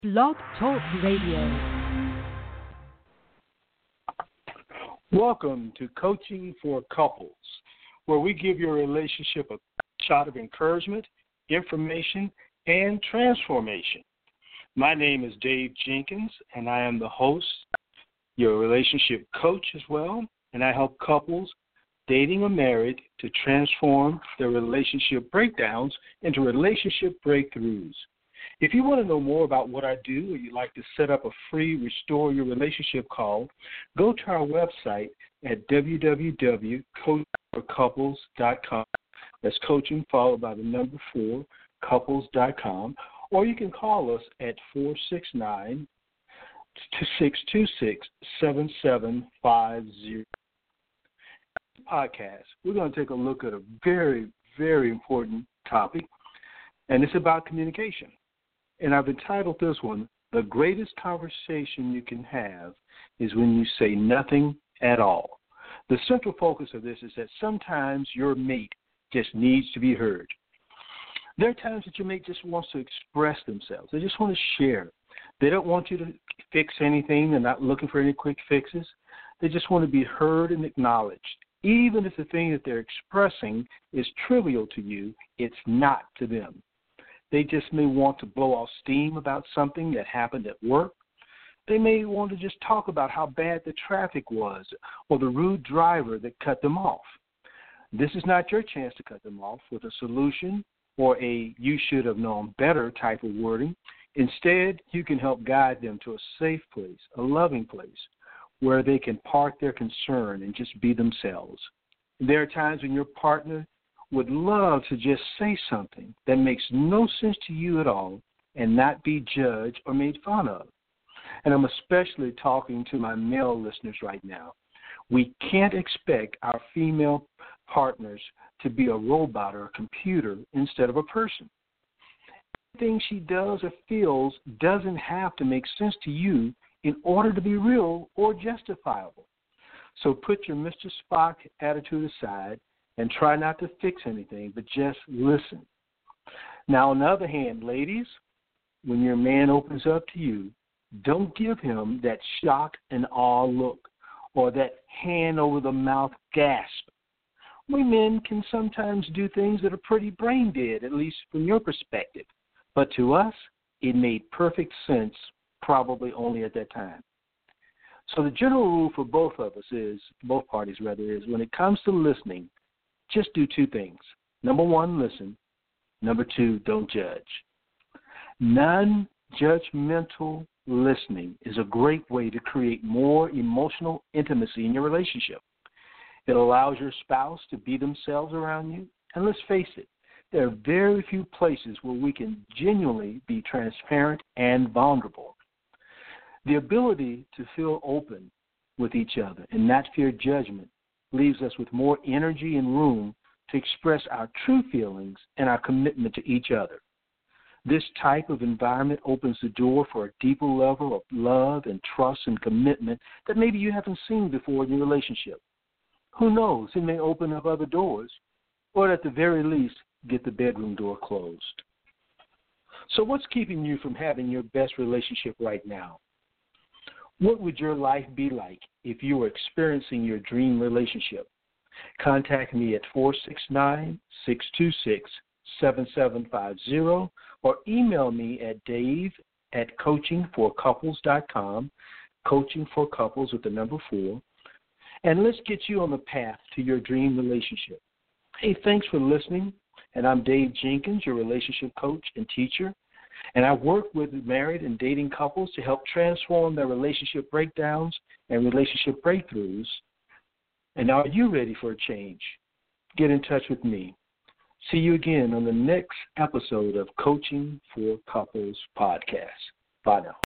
Blog Talk Radio. Welcome to Coaching for Couples, where we give your relationship a shot of encouragement, information, and transformation. My name is Dave Jenkins, and I am the host, your relationship coach as well, and I help couples, dating or married, to transform their relationship breakdowns into relationship breakthroughs. If you want to know more about what I do or you'd like to set up a free Restore Your Relationship call, go to our website at www.coachingforcouples.com. That's coaching followed by the number 4, couples.com. Or you can call us at 469-626-7750. Podcast, we're going to take a look at a very, very important topic, and it's about communication. And I've entitled this one, The Greatest Conversation You Can Have is When You Say Nothing at All. The central focus of this is that sometimes your mate just needs to be heard. There are times that your mate just wants to express themselves. They just want to share. They don't want you to fix anything. They're not looking for any quick fixes. They just want to be heard and acknowledged. Even if the thing that they're expressing is trivial to you, it's not to them. They just may want to blow off steam about something that happened at work. They may want to just talk about how bad the traffic was or the rude driver that cut them off. This is not your chance to cut them off with a solution or a you should have known better type of wording. Instead, you can help guide them to a safe place, a loving place, where they can park their concern and just be themselves. There are times when your partner would love to just say something that makes no sense to you at all and not be judged or made fun of. And I'm especially talking to my male listeners right now. We can't expect our female partners to be a robot or a computer instead of a person. Everything she does or feels doesn't have to make sense to you in order to be real or justifiable. So put your Mr. Spock attitude aside and try not to fix anything, but just listen. Now, on the other hand, ladies, when your man opens up to you, don't give him that shock and awe look or that hand-over-the-mouth gasp. We men can sometimes do things that are pretty brain dead, at least from your perspective. But to us, it made perfect sense, probably only at that time. So the general rule for both parties is, when it comes to listening, just do 2 things. Number 1, listen. Number 2, don't judge. Non-judgmental listening is a great way to create more emotional intimacy in your relationship. It allows your spouse to be themselves around you. And let's face it, there are very few places where we can genuinely be transparent and vulnerable. The ability to feel open with each other and not fear judgment leaves us with more energy and room to express our true feelings and our commitment to each other. This type of environment opens the door for a deeper level of love and trust and commitment that maybe you haven't seen before in your relationship. Who knows? It may open up other doors, or at the very least, get the bedroom door closed. So what's keeping you from having your best relationship right now? What would your life be like if you were experiencing your dream relationship? Contact me at 469-626-7750 or email me at dave@coachingforcouples.com, coaching for couples with the number 4, and let's get you on the path to your dream relationship. Hey, thanks for listening, and I'm Dave Jenkins, your relationship coach and teacher. And I work with married and dating couples to help transform their relationship breakdowns and relationship breakthroughs. And are you ready for a change? Get in touch with me. See you again on the next episode of Coaching for Couples podcast. Bye now.